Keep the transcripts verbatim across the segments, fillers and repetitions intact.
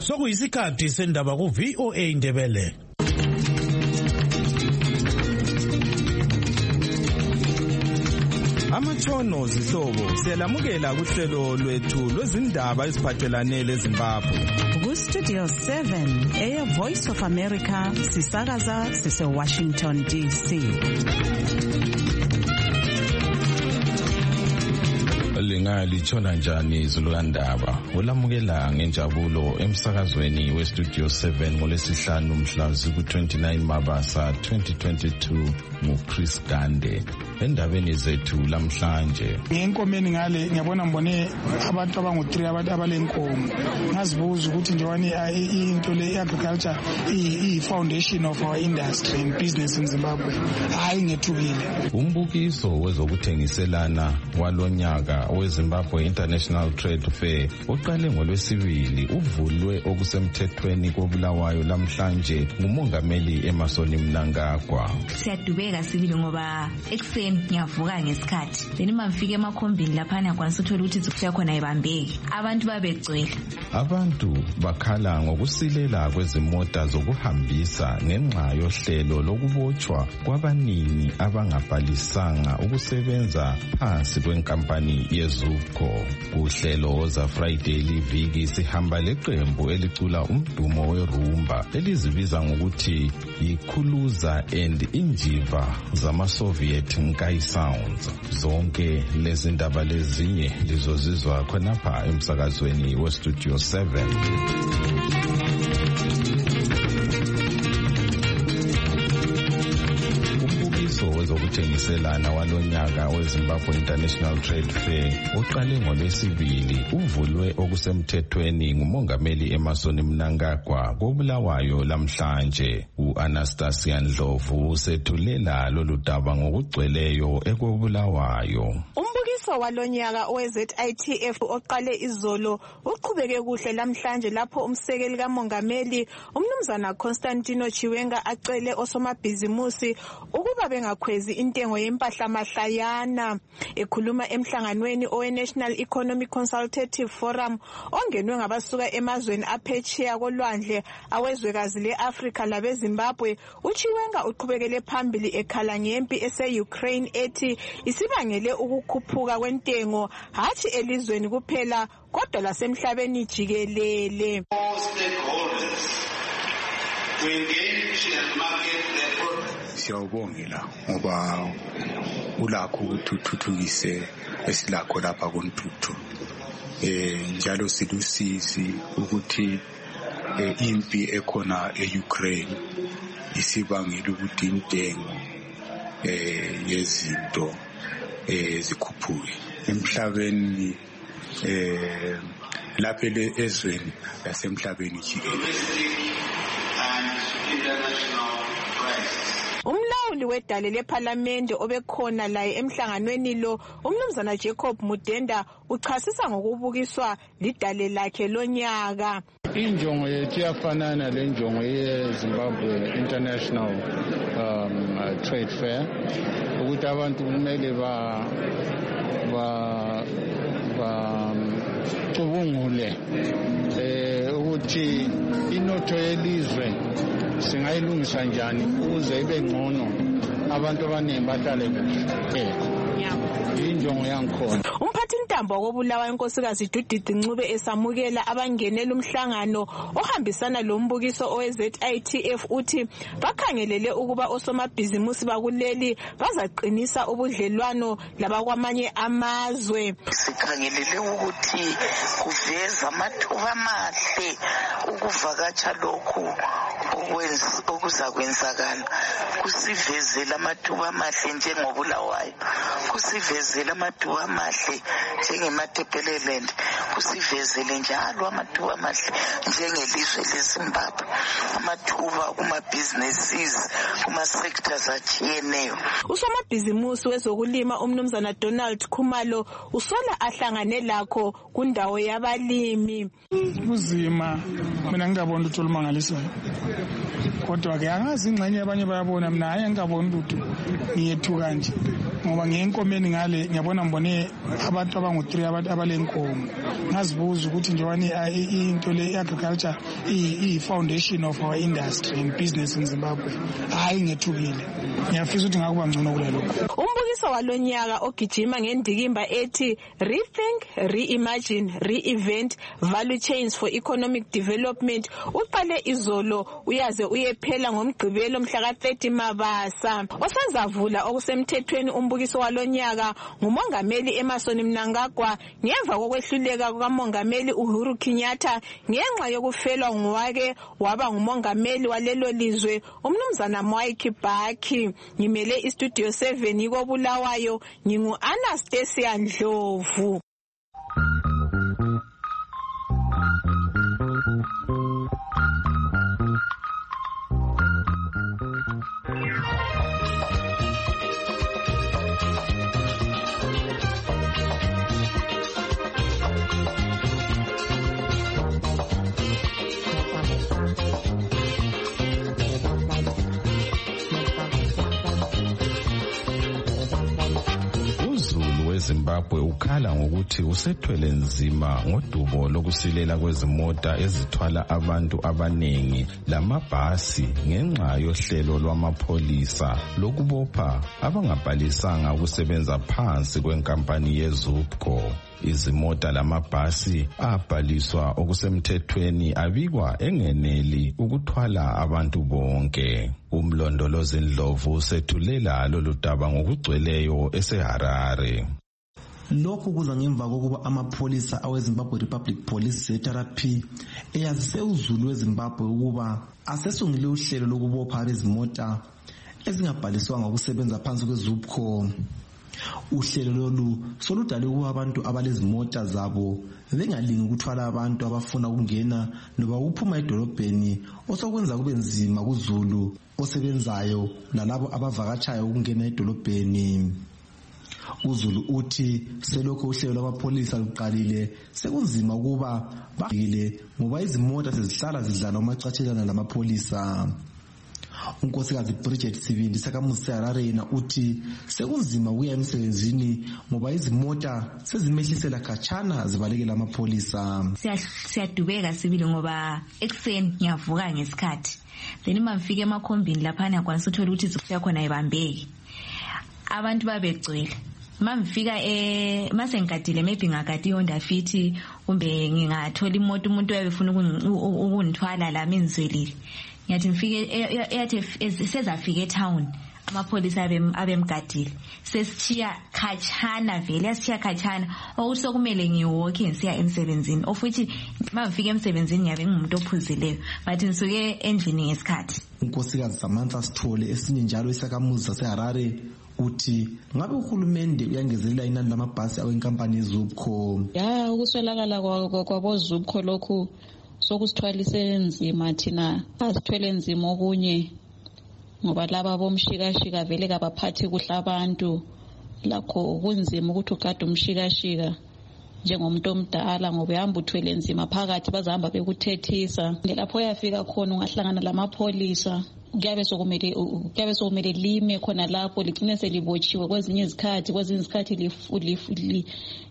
Sokuyisikhathi sendaba ku V O A Ndebele. Amatshono zihlobo siyalamukela kuhlelo lwethu lwezindaba eziphathelane leZimbabwe. Ku Studio seven eya Voice of America sisakaza sise Washington D C. Lingalithola njani izulukandaba ulamukela ngenjabulo emsakazweni we Studio seven ngolesihlanu mhla ku-twenty-nine Mabasa twenty twenty-two nguChris Gande. Endabeni zethu lamhlanje ngenkomeni ngale ngiyabona mbone abantu abangu three abantu abalenkomo ngazibuza ukuthi njewani into le agriculture i foundation of our industry and business in Zimbabwe hayi ngethukile. Umbukiso wezokuthengiselana walonyaka weZimbabwe International Trade Fair oqale ngolwesibili uvulwe okusemthethweni koBulawayo lamhlanje ngumongameli Emmerson Mnangagwa. Siyadubeka sibili ngoba ekseni ngiyavuka ngesikhathi then mafike emakhombini lapha ngiyakwanisa ukuthola ukuthi izikuya khona ibambeki abantu babegcwele. Abantu bakhala ngokusilela kwezimota zokuhambisa ngenxa yohlelo lokubotshwa kwabanini abangabhalisanga ukusebenza phansi kwenkampani yeZUPCO. Kuhlelo za Friday liviki sihamba leqembu elicula umdumo werumba elizibiza ngokuthi yikhuluza and injiva zama-Soviet Nkai Sounds. Zonke lezi ndaba lezinye lizozizwa khonapha emsakazweni we Studio seven. Wezokuthengiselana walonyaka weZimbabwe International Trade Fair uqale ngolwesibili uvulwe okusemthethweni ngumongameli Emmerson Mnangagwa koBulawayo lamhlanje. U-Anastasia Ndlovu usethulela lolu daba ngokugcweleyo ekoBulawayo. Umbukiso walonyaka owe-Z I T F oqale izolo uqhubeke kuhle lamhlanje lapho umsekeli kamongameli umnumzana Constantino Chiwenga acele osomabhizimusi ukuba bengakhwezi intengo yempahla mahlayana. Ekhuluma emhlanganweni owe-National Economic Consultative Forum ongenwe ngabasuka emazweni aphetsheya kolwandle awezwekazi le-Afrika labeZimbabwe, uChiwenga uqhubekele phambili ekhala ngempi ese-Ukraine ethi isibangele ukukhuphuka kwentengo hathi elizweni kuphela kodwa lasemhlabeni jikelele. Siyawubongela ngoba ulakho ukuthuthukise esilakho lapha koNtuthu. Eh njalo silusizi ukuthi impi ekhona eUkraine isibangela ukuthi intengo eh yezinto eh zikhuphuke emhlabeni eh lapha ezweni lasemhlabeni jikelele. Umlawuli wedale lePhalamende obekhona laye emhlanganweni lo umnumzana Jacob Mudenda uchasisa ngokubukiswa lidale lakhe lonyaka. Injongo yethu yafanana lenjongo yeZimbabwe International um, uh, Trade Fair ukuthi abantu kumele ba ba ba cubungule eh ukuthi inotho yelizwe singayilungisa njani ukuze ibe ngcono abantu abaningi bahlale kuhle. Injongo yangikhona. Umphathintambo koBulawayo inkosikazi Judith Ncube esamukela abangenela umhlangano ohambisana lombukiso owe-Z I T F uthi bakhangelele ukuba osomabhizimusi bakuleli bazaqinisa ubudlelwano labakwamanye amazwe. Sikhangelele ukuthi kuveza amathuba amahle ukuvakatsha lokhu okuzakwenzakala, kusivezela amathuba amahle njengoBulawayo, kusivezela amathuba amahle njengemaThebeleland, kusivezele njalo amathuba amahle njengelizwe leZimbabwe, amathuba kuma-businesses kuma-sectors atshiyeneyo. Usomabhizimusi wezokulima umnumzana Donald Khumalo usola ahlangane lakho kundawo yabalimi. Kuzima mina ngingabona ukuthi olumangalisayo kodwa ke angazi ingxenye abanye bayabona, mina hayi angikaboni lutho, ngiyethuka nje ngoba ngiyenkomeni ngale ngiyabona ngibone abantu abangu three abalenkomo. Ngazibuza ukuthi nje wani into le agriculture i foundation of our industry and business in Zimbabwe. Hayi ngethukile, ngiyafisa ukuthi ngakuba ngcono kulokho. Umbukiso walonyaka ogijima ngendikimba ethi Rethink, Reimagine, Reinvent Value Chains for Economic Development uqale izolo uyaze uyephela ngomgqibelo mhla ka thirty Mabasa. Osazavula okusemthethweni umbukiso walonyaka ngumongameli Emmerson Mnangagwa ngemva kokwehluleka kukamongameli Uhuru Kenyatta ngenxa yokufelwa ngwake waba ngumongameli walelo lizwe umnumzana Mwai Kibaki. Ngimele istudio seven yiko Bulawayo, ngingu Anastasia Ndlovu. Zimbabwe ukhala ngokuthi usethwele nzima ngodubo lokusilela kwezimota ezithwala abantu abanengi lamabhasi ngenxa yohlelo lwamapholisa lokubopha abangabhalisanga ukusebenza phansi kwenkampani yeZUPCO. Izimota lamabhasi abhaliswa okusemthethweni abikwa engeneli ukuthwala abantu bonke. Umlondolozi Ndlovu usethulela lolu daba ngokugcweleyo eseHarare. Lokhu kuza ngemva kokuba amapholisa aweZimbabwe Republic Police Z R P eyazise uZulu weZimbabwe ukuba asesungule uhlelo lokubopha izimota ezingabhaliswanga ukusebenza phansi kweZUPCO. Uhlelo lolu soludale ukuba abantu abalezimota zabo bengalingi ukuthwala abantu abafuna ukungena noba uphuma edolobheni osokwenza kube nzima kuZulu osebenzayo nalabo abavakatshayo ukungena edolobheni. uZulu uthi selokho uhlelo lwamapholisa luqalile sekunzima ukuba bagile ngoba izimota sezihlala zidlala umacatshelana lamapholisa. Unkosikazi Bridget Sibindi sakamuzi seHarare yena uthi sekunzima ukuya emsebenzini ngoba izimota sezimehlisela khatshana zibalekela amapholisa. Siyadubeka sibili ngoba ekseni ngiyavuka ngesikhathi then mafike emakhombini lapha ngiyakwanisa uthola ukuthi izifika khona ibambeki abantu babegcwele. Mamfika eh mase ngigadile maybe ngagadi iHonda Fit kumbe ngingathola imoto umuntu uyabefuna ukunithwala la minzwelile. Ngiyathi ngifike eyathi sezafika eTown amapholisa abemgadile sesithiya khatshana vele asithiya khatshana ukuthi sokumele ngiwalke ngisiya emsebenzini of which mafika emsebenzini ngiyabe ngimuntu ophuzileyo but ngisuke endlini ngesikhathi. Unkosikazi Samantha Sithole esinye njalo isakamuzi saseHarare uthi ngabe uhulumende uyangezelela inani lamabhasi awenkampani yeZUPCO. Ya ukuswelakala kwaboZUPCO lokhu sokusithwalise nzima thina asithwele nzima okunye ngoba laba bomshikashika vele kabaphathi kuhle abantu lakho kunzima ukuthi ugade umshikashika njengomuntu omdala ngoba uhamba uthwele nzima phakathi bazahamba bekuthethisa lapho yafika khona ungahlangana lamapholisa kuyabe sokumele kuyabe sokumele lime khona lapho ligcine selibotshiwe kwezinye izikhathi kwezinye izikhathi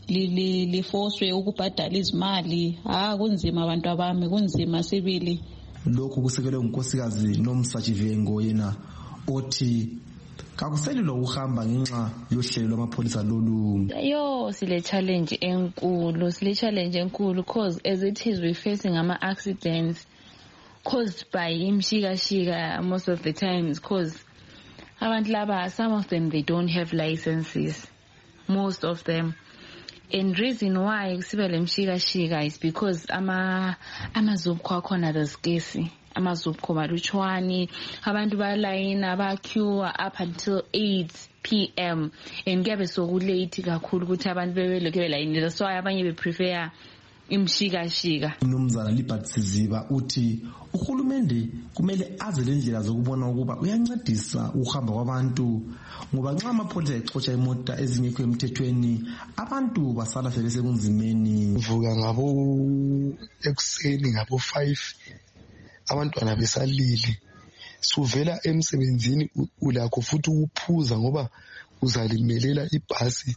lifoswe ukubhadala izimali. Ha kunzima abantu abami kunzima sibili. Lokhu kusekelwe unkosikazi Nomsachivengo yena othi kakuselilo ukuhamba ngenxa yohlelo lwamapholisa lolu. Yo sile challenge enkulu sile challenge enkulu cause as it is we facing ama accidents caused by imshikashika most of the times cause abantu laba some of them they don't have licenses most of them and reason why kusibele imshikashika is because ama amazubkho akhona the scarce amazubkho malutshwani abantu balayina baqueue up until eight p m and kuyabe sokulate kakhulu ukuthi abantu bebelokhu belayinile so abanye be prefer imshikashika. Umnumzana Libert Siziba uthi uhulumende kumele aze lendlela zokubona ukuba uyancedisa ukuhamba kwabantu ngoba nxa amapholisa exotsha imota ezingekho emthethweni abantu basala sebesekunzimeni. Vuka ngabo ekuseni ngabo five abantwana besalile, suvela emsebenzini ulakho futhi ukuphuza ngoba uzalimelela ibhasi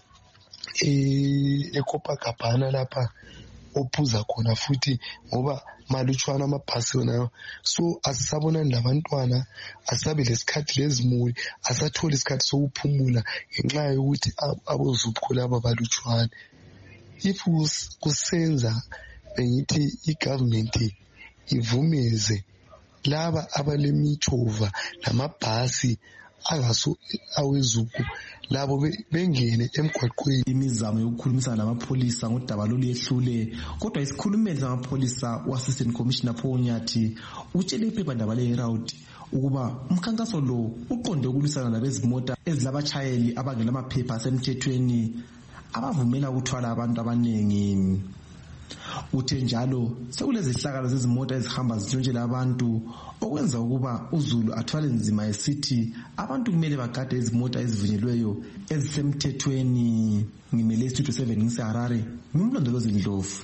eCopacabana lapha ophuza khona futhi ngoba malutshwana amabhasi wona. So asisabonani labantwana, asabe lesikhathi lezimuli, asatholi isikhathi sokuphumula ngenxa yokuthi abozukho laba balutshwana. If kusenza bengithi igovernment ivumeze laba abalemithova lamabhasi angaso awezuku labo bengene emgwaqweni. Imizamo yokukhulumisana lamapholisa ngodaba lolu yehlule, kodwa isikhulumeli samapholisa u-Assistant Commissioner Paul Nyathi utshele iphephandaba le-Herald ukuba umkhankaso lo uqonde ukulwisana labezimota ezilabashayeli abangelamaphepha asemthethweni abavumela ukuthwala abantu abaningi. Uthe njalo sekulezihlakalo zezimota ezihamba zitshontshela abantu okwenza ukuba uZulu athwale nzima esithi abantu kumele bagade izimota ezivunyelweyo ezisemthethweni. Ngimele Studio seven ngiseHarare, ngimlondolozi Ndlovu.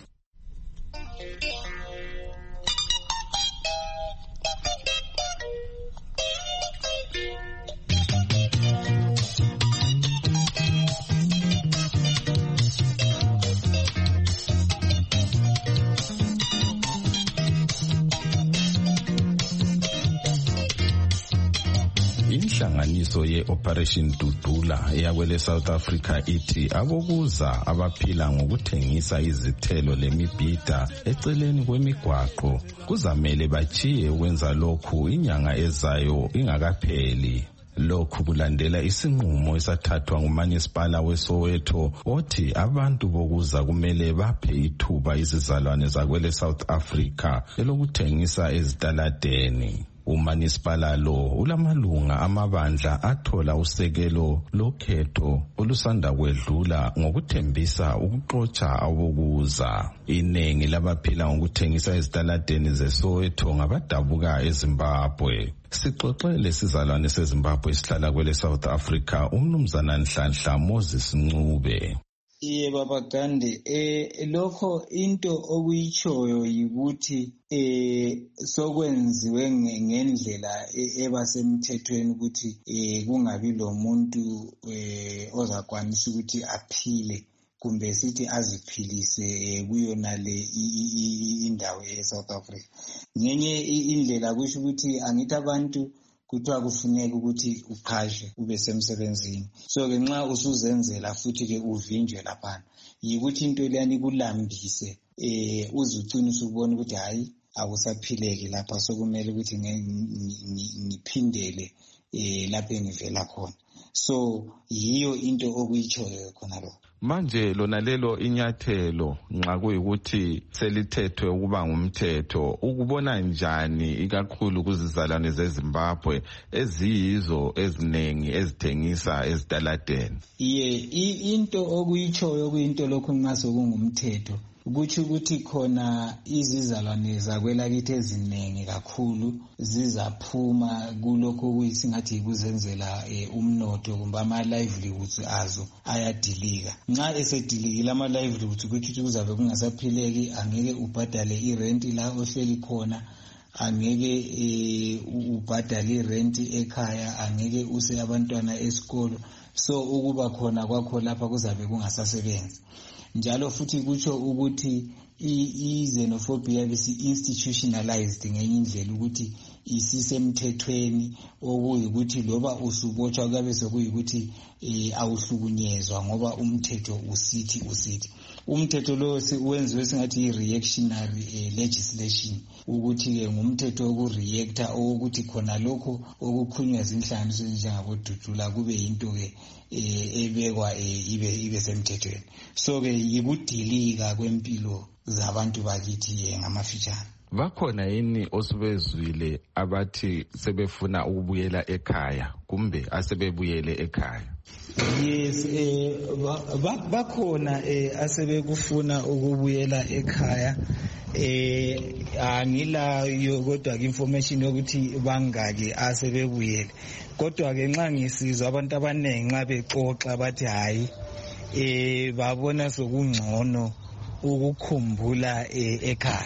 Inhlanganiso ye-Operation Dudula eyakwele South Africa ithi abokuza abaphila ngokuthengisa izithelo lemibhida eceleni kwemigwaqo kuzamele bachiye ukwenza lokhu inyanga ezayo ingakapheli. Lokhu kulandela isinqumo esathathwa nguManisipala weSoweto othi abantu bokuza kumele baphe ithuba izizalwane zakwele South Africa elokuthengisa ezitaladeni. Umanisipala lo ulamalunga amabandla athola usekelo lokhetho olusanda kwedlula ngokuthembisa ukuxotsha abokuza. Iningi labaphila ngokuthengisa ezitaladeni zeSoweto ngabadabuka eZimbabwe. Sixoxele sizalwane seZimbabwe esihlala kwele South Africa uMnumzana Nhlanhla Moses Ncube. Iye baba Gandhi, eh lokho into okuyichoyo yikuthi eh sokwenziwe ngendlela ebasemthethweni ukuthi eh kungabi lo muntu eh ozakwanisa ukuthi aphile kumbe sithi aziphilise kuyona le indawo eSouth Africa. Ngenye indlela kusho ukuthi angithi abantu kuthiwa kufuneka ukuthi uqhashe ube semsebenzini. So ke nxa usuzenzela futhi ke uvinjwe lapha yikuthi into leyani kulambise eh uzuqinisa ukubona ukuthi hayi akusaphileki lapha, sokumele ukuthi ngiphindele eh lapho engivela khona. So yiyo into okuyichoyo khona lo. Manje lona lelo inyathelo nxa kuyikuthi selithethwe ukuba ngumthetho, ukubona njani ikakhulu kuzizalwane zeZimbabwe eziyizo ezinengi ezithengisa ezitaladeni? Ye into okuyichoyo kuyinto lokho ngaso kungumthetho ukuthi ukuthi khona izizalwane zakwelakithi eziningi kakhulu zizaphuma kulokho kuyisingathi ikuzenzela umnotho kumbe ama livelihoods azo ayadilika. Nxa esedilikile ama livelihoods ukuthi kuzabe kungasaphileki, angeke ubhadale irent la ohleli khona, angeke ubhadale irent ekhaya, angeke use abantwana esikolo. So ukuba khona kwakho lapha kuzabe kungasasebenzi. Njalo futhi kutsho ukuthi i-xenophobia bisi institutionalized ngenye indlela ukuthi isisemthethweni okuyikuthi loba usubotshwa kabe sokuyikuthi awuhlukunyezwa ngoba umthetho usithi usithi. Umthetho lo wenziwe singathi i-reactionary legislation ukuthi ke ngumthetho wokureacta ukuthi khona lokho okukhunywa zinhlanganiso njengabo Dudula kube yinto ke ebekwa ibe ibe semthethweni. So ke yikudilika kwempilo zabantu bakithi ngamafitshane. Bakhona yini osebezwile abathi sebefuna ukubuyela ekhaya kumbe asebebuyele ekhaya? Yes, eh bakhona eh asebekufuna ukubuyela ekhaya. Eh angila kodwa ke information yokuthi bangaki asebebuyele. Kodwa ke nxa ngisizwa abantu abanengi nxa bexoxa bathi hayi eh babona sokungcono ukukhumbula ekhaya.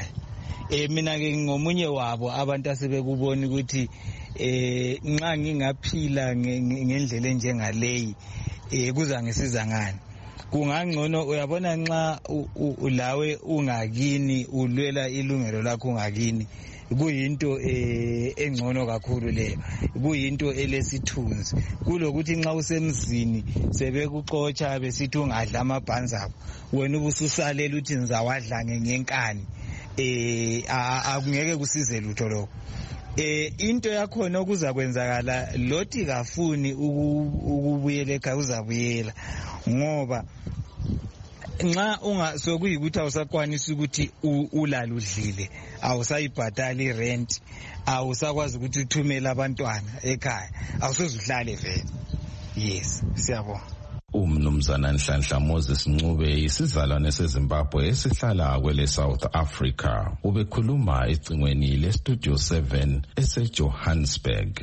eh mina ke ngomunye wabo abantu asebekubona ukuthi eh nxa ngingaphila ngendlela enjengaleyi eh kuzangisiza ngani. Kungangcono uyabona nxa ulawe ungakini ulwela ilungelo lakho ungakini, kuyinto eh engcono kakhulu leyo, kuyinto elesithunzi kulokuthi nxa usemzini sebekuxotsha besithi ungadla amabhanzi akho wena ubususalela uthi ngizawadla ngenkani. Eh akungeke kusize lutho lokho. Eh into yakhona okuza kwenzakala loti kafuni ukubuyela ekhaya uzabuyela, ngoba nxa unga sokuyikuthi awusakwanisa ukuthi ulala udlile, awusayibhatala irent, awusakwazi ukuthi uthumele abantwana ekhaya, awusozuhlale vele. Yes, siyabonga. Umnumzana Nhlanhla Moses Ncube isizalwane seZimbabwe esihlala kwele South Africa ubekhuluma ecingweni le Studio seven eseJohannesburg.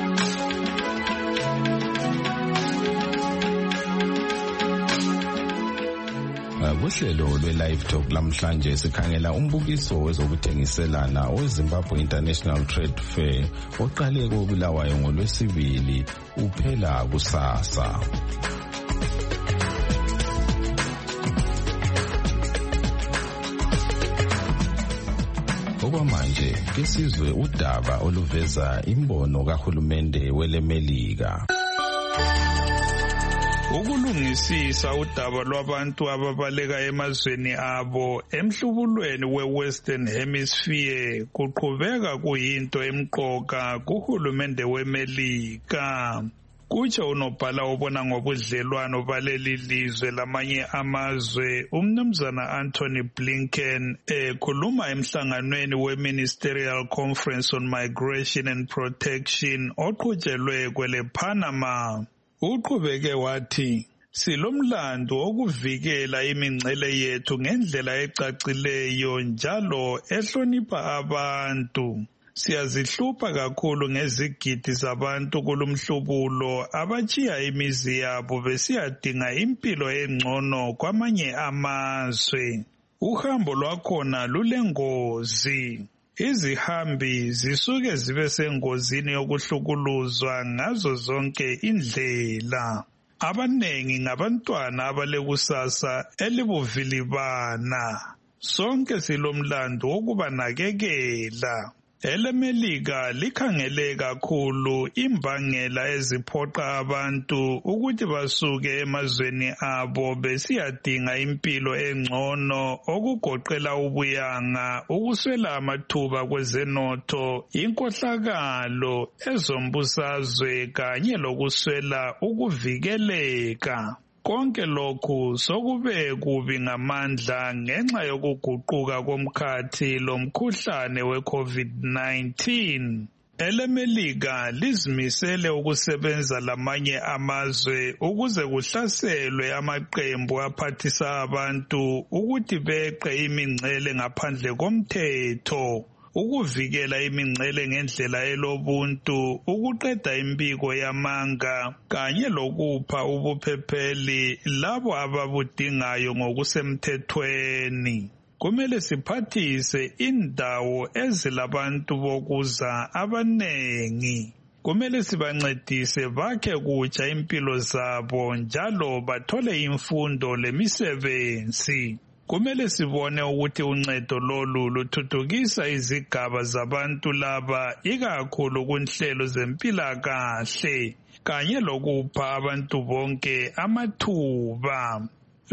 Kuhlelo lwe-Live Talk lamhlanje sikhangela umbukiso wezokuthengiselana we-Zimbabwe International Trade Fair oqale koBulawayo ngoLwesibili uphela kusasa. Okwamanje kesizwe udaba oluveza imbono kahulumende welemelika. Ukulungisisa udaba lwabantu ababaleka emazweni abo emhlubulweni we-Western Hemisphere kuqhubeka kuyinto emqoka kuhulumende wemelika. Kutsho unobhala obona ngobudlelwano baleli lizwe lamanye amazwe umnumzana Anthony Blinken ekhuluma emhlanganweni we-Ministerial Conference on Migration and Protection oqhutshelwe kwele Panama. Uqhubeke wathi silomlando wokuvikela imingcele yethu ngendlela ecacileyo njalo ehlonipha abantu. Siyazihlupha kakhulu ngezigidi zabantu kulumhlubulo abachiya imizi yabo besiyadinga impilo engcono kwamanye amazwe. Uhambo lwakhona lulengozi. Izihambi zisuke zibe sengozini yokuhlukuluzwa ngazo zonke indlela. Abanengi ngabantwana abalekusasa elibuvilibana. Sonke silomlando wokubanakekela. Elemelika likhangele kakhulu imbangela eziphoqa abantu ukuthi basuke emazweni abo besiyadinga impilo engcono okugoqela ubuyanga, ukuswela amathuba kwezenotho, inkohlakalo, ezombusazwe kanye lokuswela ukuvikeleka. Konke lokhu sokube kubi ngamandla ngenxa yokuguquka komkhathi lomkhuhlane we-COVID nineteen. Elemelika lizimisele ukusebenza lamanye amazwe ukuze kuhlaselwe amaqembu aphathisa abantu ukuthi beqe imingcele ngaphandle komthetho. Ukuvikela imingcele ngendlela elobuntu, ukuqeda impiko yamanga kanye lokupha ubuphepheli labo ababudingayo ngokusemthethweni. Kumele siphathise indawo ezilabantu bokuza abanengi. Kumele sibancedise bakhe kutsha impilo zabo njalo bathole imfundo lemisebenzi. Kumele sibone ukuthi uncedo lolu luthuthukisa izigaba zabantu laba ikakhulu kunhlelo zempilakahle kanye lokupha abantu bonke amathuba.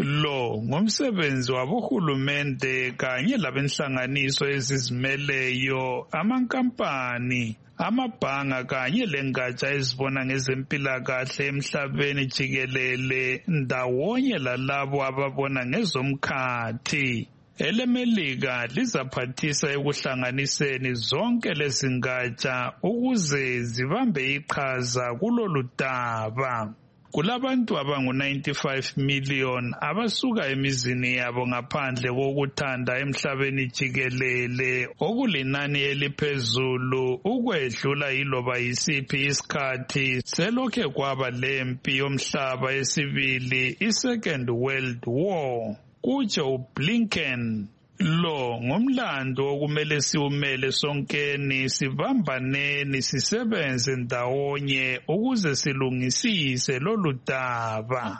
Lo ngumsebenzi wabohulumende kanye labenhlanganiso ezizimeleyo, amankampani, amabhanga kanye lengatsha ezibona ngezempilakahle emhlabeni jikelele ndawonye lalabo ababona ngezomkhathi. Elemelika lizaphathisa ekuhlanganiseni zonke lezingatsha ukuze zibambe iqhaza kulolu daba. Kulabantu abangu ninety-five million abasuka emizini yabo ngaphandle kokuthanda emhlabeni jikelele, okulinani eliphezulu ukwedlula yiloba yisiphi isikhathi selokhe kwaba lempi yomhlaba esibili, i-Second World War. Kutsho uBlinken. Lo ngomlando okumele siumele sonkeni sibambaneni sisebenze ndawonye ukuze silungisise lolu daba.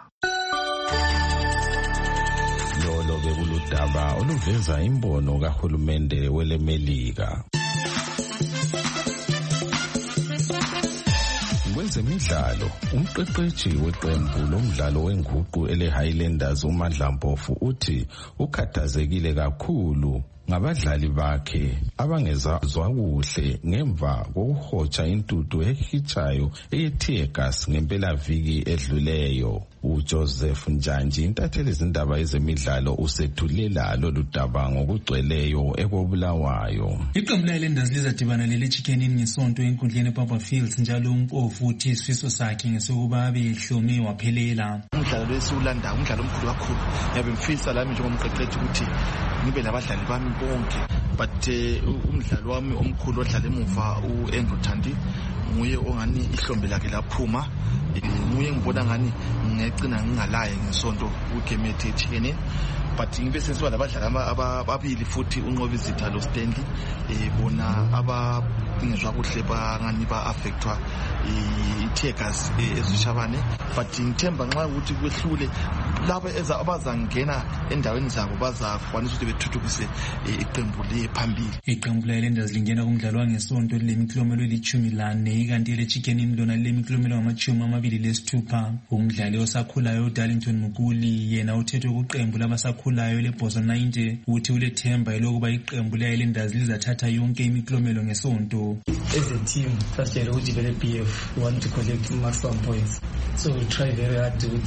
Lolo bekuludaba oluveza imbono kahulumende welemelika. Kwezemidlalo, umqeqeshi weqembu lomdlalo wenguqu ele Highlanders uMandla Mpofu uthi ukhathazekile kakhulu ngabadlali bakhe abangezazwa kuhle ngemva kokuhotsha intuthu ehichayo eyetear gas ngempela viki edluleyo. uJoseph Njanji intatheli izindaba ezemidlalo usethulela lolu daba ngokugcweleyo ekobulawayo. Iqembu leHighlanders lizadibana leli Chicken Inn ngesonto enkundleni ePapa Fields njalo uMpofu uthi isifiso sakhe ngesokuba abehlome waphelela. Umdlalo lesiwulanda umdlalo omkhulu kakhulu. Ngiyabe ngifisa lami njengomqeqeshi ukuthi ngibe labadlali bami bonke, but umdlalo wami omkhulu odlala emuva uAndrew Thandi nguye ongani ihlombe lakhe laphuma, nguye ngibona ngani ngecina ngingalaye ngesonto kugame ethe Chicken Inn, but ngibe sensiba labadlali ababili futhi unqobi izitha lo Stanley bona abangezwa kuhle bangani ba affectwa i-tear gas ezishabane, but ngithemba nxa ukuthi kwehlule laba abazangena endaweni zabo bazakwanisa ukuthi bethuthukise iqembu lephambili. Iqembu leHighlanders lingena kumdlalo wangesonto lemiklomelo elithumi lane kanti ele Chicken Inn lona lemiklomelo amachumi amabili lesithupha. Umdlali osakhulayo uDarlington Mukuli yena uthethwe kuqembu labasakhulayo leBozo ninety uthi ulethemba elokuba iqembu leHighlanders lizathatha yonke imiklomelo ngesonto. As a team, firstly, we develop B F, we want to collect maximum points. So we try very hard to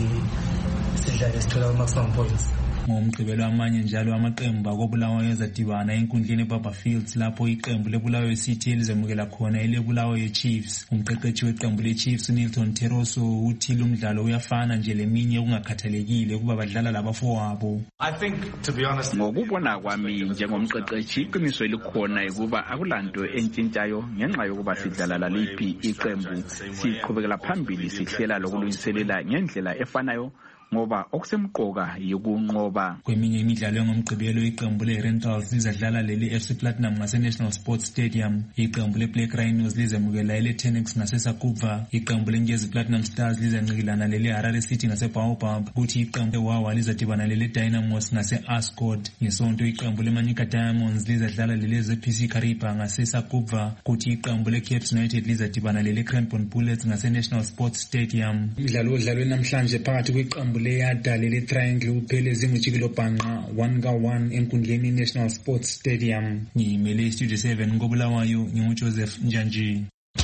sidlale sithola maximum points. Ngomgqibelo amanye njalo amaqembu akobulawayo ezadibana enkundleni ePapa Fields lapho iqembu lebulawayo City elizemukela khona elebulawayo Chiefs. Umqeqeshi weqembu leChiefs uNilton Teroso uthi lumdlalo uyafana nje leminye ungakhathalekile kuba badlala labafowabo. I think to be honest, ngokubona kwami njengomqeqeshi iqiniso elikhona ukuba akulanto entshintshayo ngenxa yokuba sidlala laliphi iqembu siqhubekela phambili sihlela lokulungiselela ngendlela efanayo ngoba okusemqoka yokunqoba. Kweminye imidlalo ngomgqibelo iqembu leRentals lizadlala leli F C Platinum ngase National Sports Stadium, iqembu leBlack Rhinos lizemukela ele Tenex ngase Sakuva, iqembu leNgezi Platinum Stars lizancikilana leli Harare City ngase Baobab, kuthi iqembu leWawa lizadibana leli Dynamos ngase Ascot. Ngesonto iqembu leManyika Diamonds lizadlala leli Z P C Kariba ngase Sakuva, kuthi iqembu leCaps United lizadibana leli Cranbourne Bullets ngase National Sports Stadium. Umdlalo odlalwe namhlanje phakathi kweqembu leyada leli Triangle uphelezi ngujikilo bhanqa one ka one enkundleni National Sports Stadium. Ngimele Studio seven ngobulawayo nginguJoseph Njanji.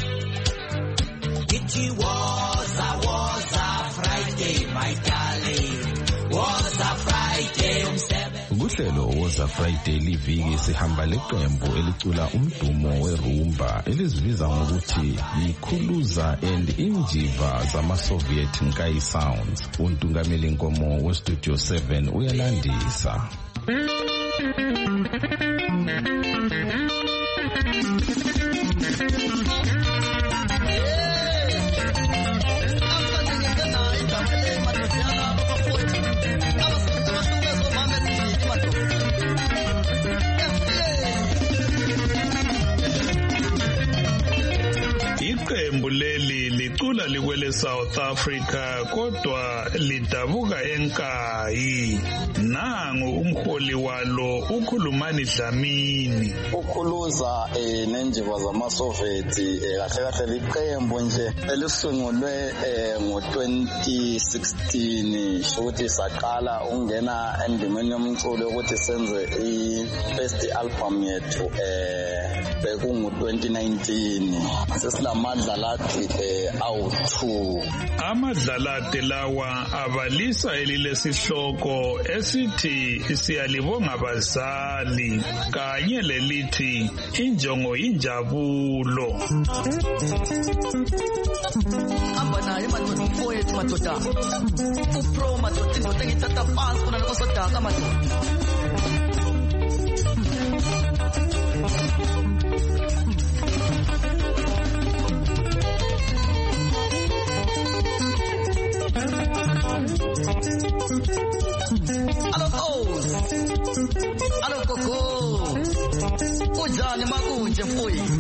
It was a was a Friday my darling, was a Friday umsebenzi. Kuhlelo woza Friday liviki sihamba leqembu elicula umdumo werumba elizibiza ngokuthi yikhuluza and injiva zama-Soviet Nkai Sounds. Untungameli Nkomo weStudio seven uyalandisa. Iqembu leli licula likwele South Africa kodwa lidabuka eNkayi. Nangu umholi walo uKhulumani Dlamini. Ukhuluza eh nenjiva zama-Soviet eh kahle kahle liqembu nje elisungulwe eh ngo twenty sixteen shokuthi saqala ungena endimeni yomculo ukuthi senze i-first album yethu eh bekungu twenty nineteen. Sesilamadlalati eh awu two. Amadlalati lawa abalisa elilesihloko esithi siyalibonga abazali kanye lelithi injongo injabulo. Amba naye madoda mfowethu madoda. Upro madoda indoda engithatha phansi kuna lokosodaka madoda. kunjani makunje mfowethu?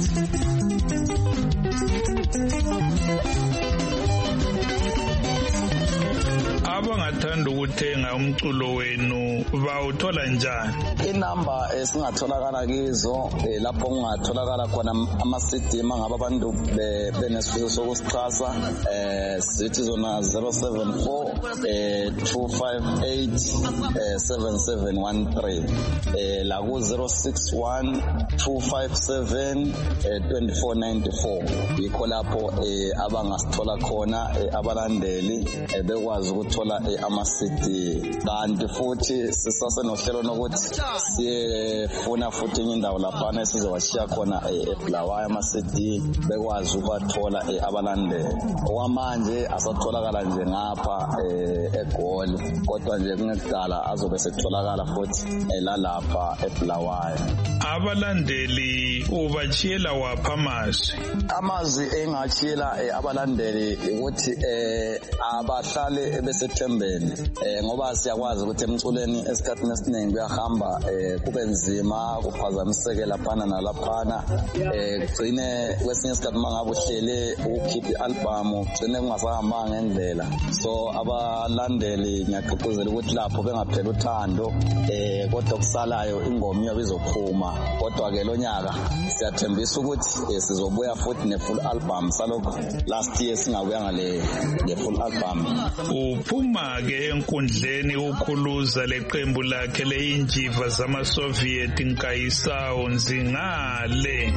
Abangathanda ukuthenga umculo wenu bawuthola njani? Inamba esingatholakala kizo lapho kungatholakala khona ama-C D mangabe abantu benesifiso sokusixhasa eh sithi zona zero seven four two five eight seven seven one three eh la ku zero six one two five seven two four nine four yikho lapho abangasithola khona abalandeli bekwazi ukuthola ama-C D. Kanti futhi sisasenohlelo nokuthi siyefuna futhi enye indawo laphana esizowashiya khona eBulawayo ama-C D bekwazi ukuthola abalandeli. Okwamanje asatholakala nje ngapha eGoli kodwa nje kungekudala azobe setholakala futhi lalapha eBulawayo. Abalandeli ubachiyela wapha amazwi? Amazwi engachiyela abalandeli ukuthi abahlale besethembeni ngoba siyakwazi ukuthi emculeni esikhathini esiningi kuyahamba kube nzima kuphazamiseke laphana nalaphana kugcine kwesinye isikhathi mangabe uhlele ukukhipha i-album ugcine kungasahambanga ngendlela. So abalandeli ngiyagqugquzela ukuthi lapho bengaphela uthando kodwa kusalayo ingoma iyobe izophuma. Kodwa ke lo nyaka siyathembisa ukuthi sizobuya futhi ne-full album salokho last year singabuya ngale nge-full album. Uphuma ke enkundleni ukhuluza leqembu lakhe leinjiva zama-Soviet Nkayisawo Nzingale.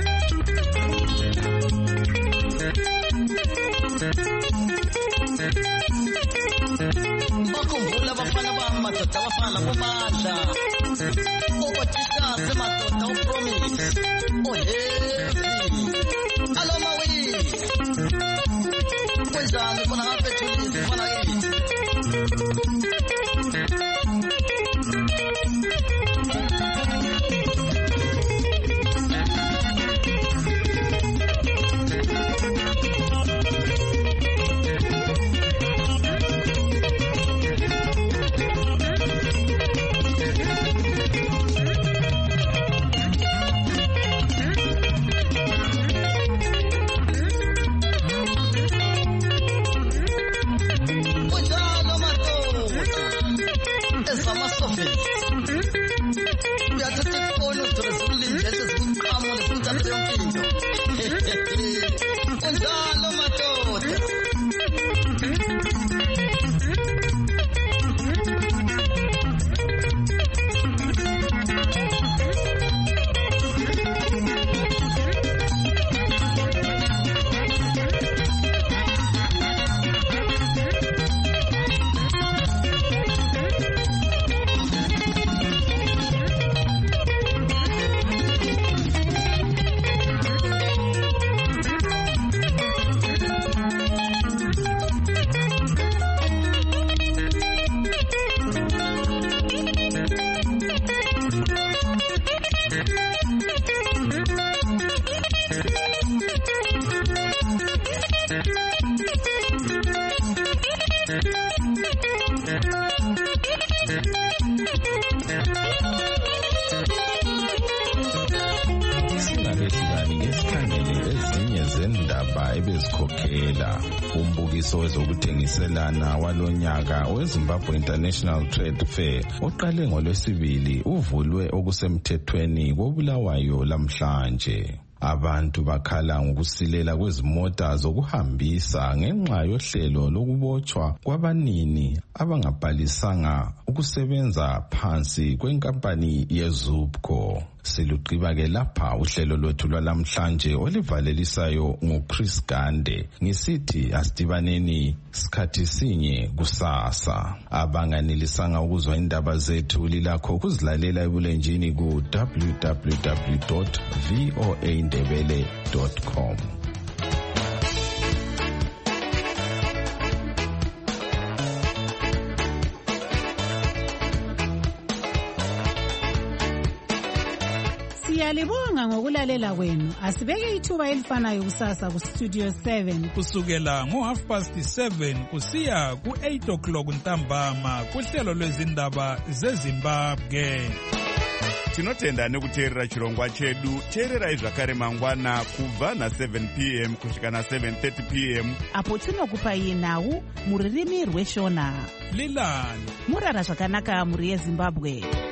Bakhumbula abafana bamadoda abafana bomandla okwathisha semadoda upromise ohezi aloma wi kwenjani khona ngaphethulizi khona kithi ebezikhokhela umbukiso wezokuthengiselana walonyaka weZimbabwe International Trade Fair oqale ngolwesibili uvulwe okusemthethweni koBulawayo lamhlanje. Abantu bakhala ngokusilela kwezimota zokuhambisa ngenxa yohlelo lokubotshwa kwabanini abangabhalisanga ukusebenza phansi kwenkampani yeZUBCO. Siluqiba ke lapha uhlelo lwethu lwalamhlanje olivalelisayo nguChris Gande ngisithi asidibaneni sikhathi sinye kusasa. Abanganilisanga ukuzwa indaba zethu lilakho kuzilalela ebulenjini ku w w w dot voa ndebele dot com. Siyalibonga ngokulalela kwenu. Asibeke ithuba elifanayo kusasa ku Studio seven kusukela ngo half past seven kusiya ku eight o'clock ntambama kuhlelo lwezindaba zeZimbabwe. tinotenda nekuteerera chirongwa chedu. Teererai zvakare mangwana kubva na-seven p m kusvika na-seven thirty p m apo tinokupai nhau mururimi rweshona. Lilani murara zvakanaka muri yeZimbabwe.